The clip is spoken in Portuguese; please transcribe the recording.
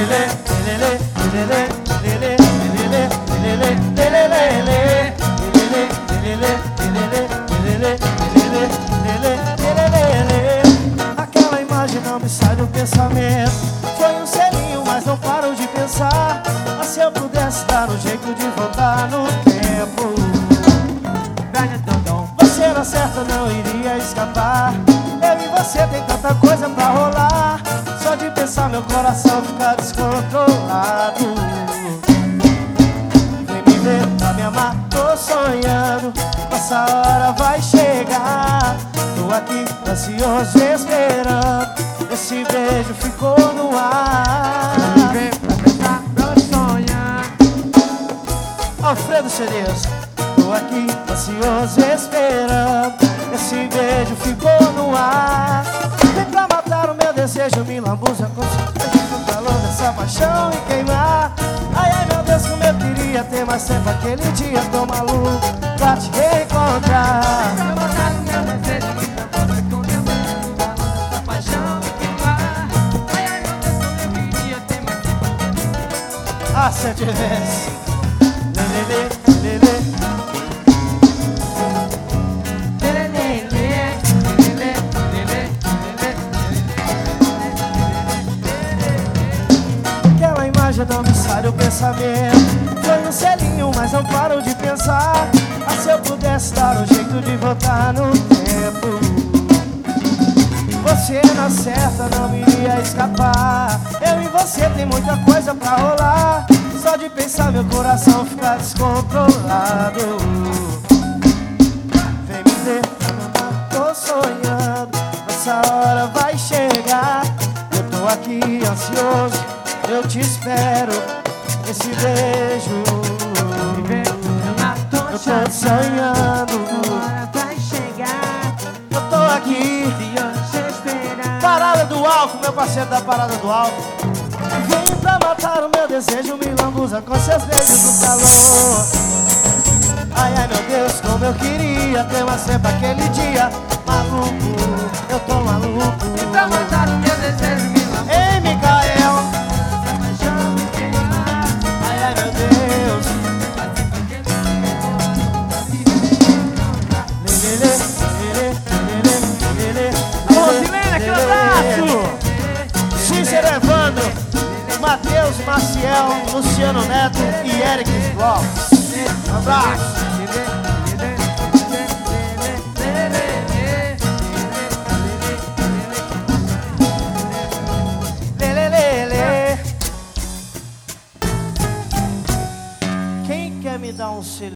Aquela imagem não me sai do pensamento. Foi um selinho, mas não paro de pensar. Mas se eu pudesse dar um jeito de voltar no tempo, você na certa não iria escapar. Eu e você tem tanta coisa pra rolar. Só de pensar meu coração fica descontrolado. Vem me ver pra me amar, tô sonhando. Nossa hora vai chegar. Tô aqui ansioso esperando. Esse beijo ficou no ar. Vem pra pensar, pra sonhar. Alfredo Cerezo. Tô aqui ansioso esperando. Esse beijo ficou no ar. Vem pra matar o meu desejo, me lambuza com o calor dessa paixão e queimar. Ai, ai, meu Deus, como eu queria ter mais tempo aquele dia. Tô maluco pra te reencontrar. Vem pra matar o meu desejo, me lambuza com o calor dessa paixão e queimar. Ai, ai, meu Deus, como eu queria ter mais tempo. Ah, 7 vezes. Lelê, lelê. Aquela imagem não me sai do pensamento. Foi um selinho, mas não paro de pensar. Ah, se eu pudesse dar um jeito de voltar no tempo, você na certa não iria escapar. Eu e você tem muita coisa pra rolar. Só de pensar meu coração fica descontrolado. Vem me ver, tô sonhando. Nossa hora vai chegar. Eu tô aqui ansioso, eu te espero. Esse beijo, eu tô sonhando. Agora vai chegar. Eu tô aqui. Se eu esperar. Parada do álcool, meu parceiro da parada do álcool. Vem pra matar o meu desejo, me lambuza com seus beijos no calor. Ai, ai, meu Deus, como eu queria ter mais tempo aquele dia. Maluco, eu tô maluco. Vem pra matar o meu desejo, me lambuza. Ei, Micael. Essa paixão me queimar. Ai, ai, meu Deus. Lelê, lelê, lelê, lelê. Alô, Silene, aquele abraço. Cícero Evandro, Matheus, Maciel, Luciano Neto e Eric Vlogs. Um abraço. Quem quer me dar um silêncio?